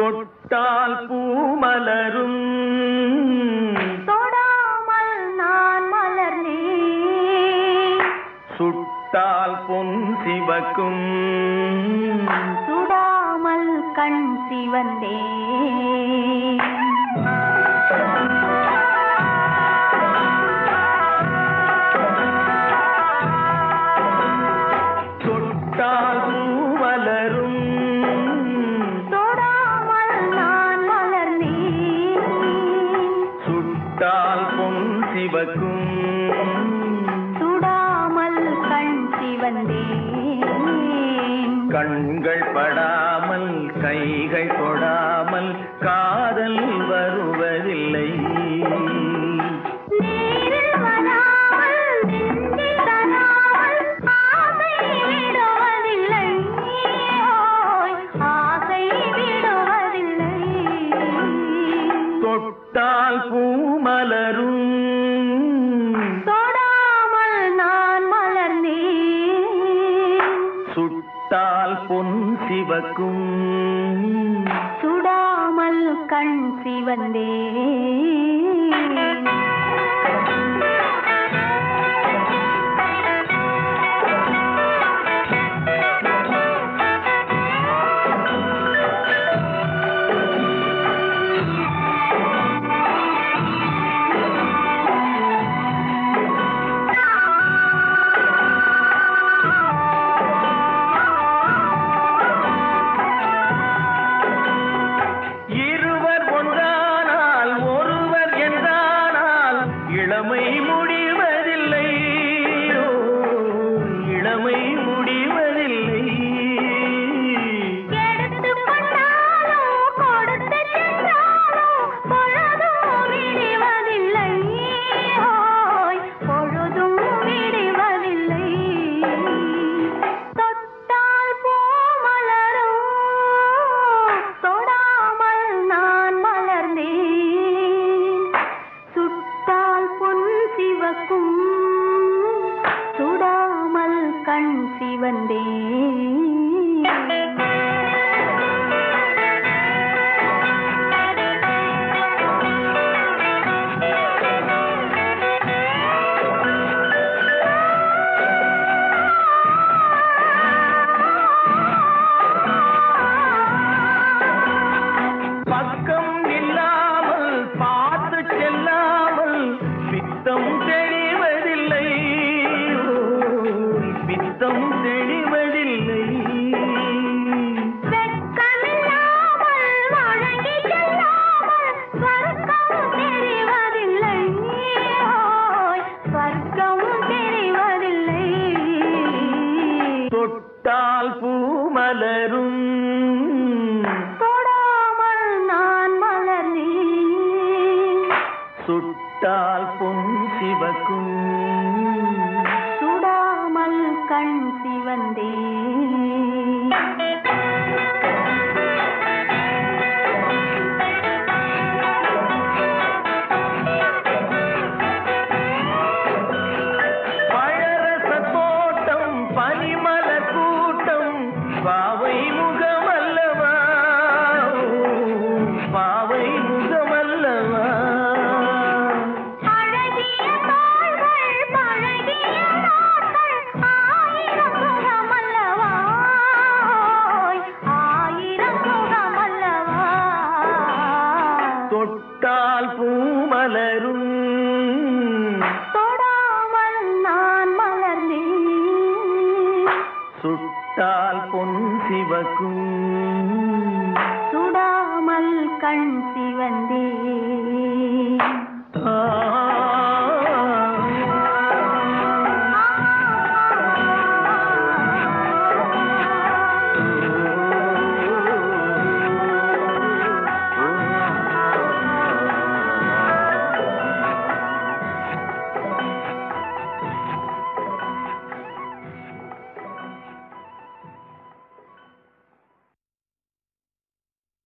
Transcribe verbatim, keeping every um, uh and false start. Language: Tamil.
தொட்டால் பூமலரும் தொடாமல் நான் மலர்ந்தேன் சுட்டால் பொன் சிவக்கும் சுடாமல் கண் சிவந்தேன் தொட்டால் பூமலரும் சுட்டால் பொன் சிவக்கும் சுடாமல் கண் சிவந்தேன் கண்கள் படாமல் கைகள் தொடாமல் காதல் வருவதில்லை நேரில் வராமல் நெஞ்சில் தராமல் ஆசை விடுவதில்லை ஓய் ஆசை விடுவதில்லை தொட்டால் பூமலரும் தொடாமல் நான் மலர்ந்தேன் சுட்டால் பொன் சிவக்கும் சுடாமல் கண் சிவந்தேன் இளமை முடிவதில்லை இளமை முடிவதில்லை எடுத்துக் கொண்டாலோ கொடுத்து சென்றாலோ பொழுதும் விடுவதில்லை ஓய் பொழுதும் விடுவதில்லை தொட்டால் பூமலரும் தொடாமல் நான் மலர்ந்தேன் சுட்டால் பொன் சிவக்கும் சுடாமல் கண் சிவந்தேன் பக்கம் இல்லாமல் பார்த்து செல்லாமல் பித்தம் தெளிவதில்லை பித்தம் தெளிவதில்லை வெட்கமில்லாமல் வழங்கி செல்லாமல் ஸ்வர்க்கம் தெரிவதில்லை ஓய் ஸ்வர்க்கம் தெரிவதில்லை தொட்டால் பூமலரும் தொடாமல் நான் மலர்ந்தேன் சுட்டால் பொன் சிவக்கும் சுடாமல் கண் சிவந்தேன் பழரச தோட்டம் பனிமலர் கூட்டம் பாவை முகமல்லவா பாவை முகமல்லவா அழகிய தாள்கள் பழகிய நாட்கள் ஆயிரம் சுகமல்லவா ஓய் ஆயிரம் சுகமல்லவா தொட்டால் பூமலரும் தொடாமல் நான் மலர்ந்தேன் சுட்டால் பொன் சிவக்கும் சுடாமல் கண் சிவந்தேன் ஆ